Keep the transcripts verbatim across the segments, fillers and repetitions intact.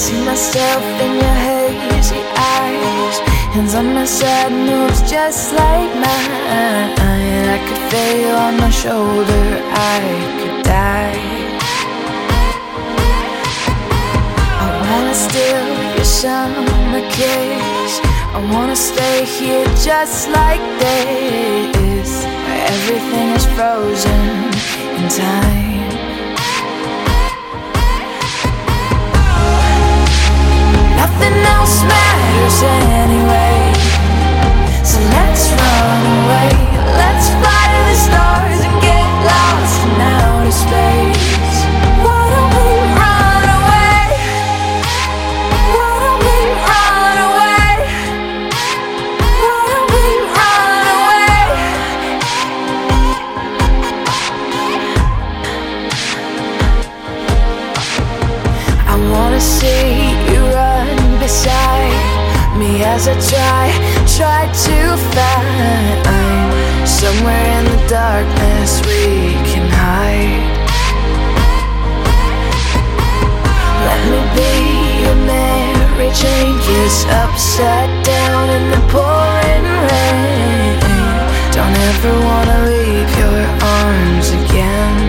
see myself in your hazy eyes. Hands on my side, moves just like mine. I could fail on my shoulder, I could die. I wanna steal your summer kiss. I wanna stay here just like this, where everything is frozen in time. Nothing else matters anyway, so let's run away. Let's fly to the stars and get lost in outer space. Why don't we run away? Why don't we run away? Why don't we run away? I wanna see you run beside me as I try, try to find somewhere in the darkness we can hide. Let me be your Mary Jane, kiss upside down in the pouring rain. Don't ever wanna leave your arms again.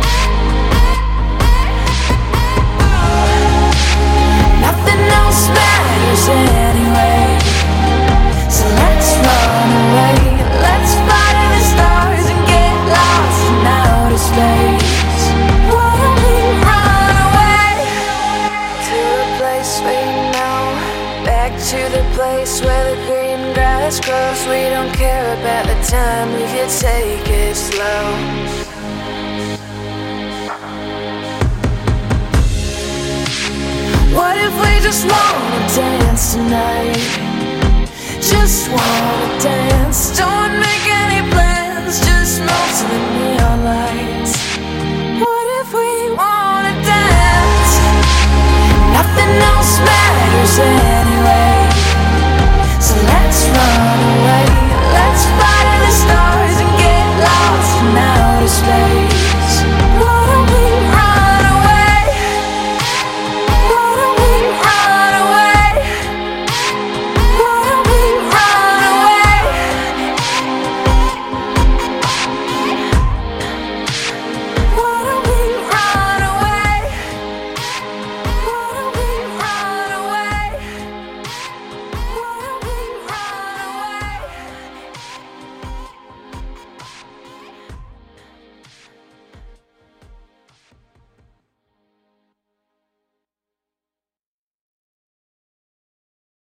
Nothing else matters anyway, so let's run away. Let's fly to the stars and get lost in outer space. Why don't we run away? To a place we know, back to the place where the green grass grows. We don't care about the time, we can take it slow. What if we just wanna dance tonight? Just wanna dance. Don't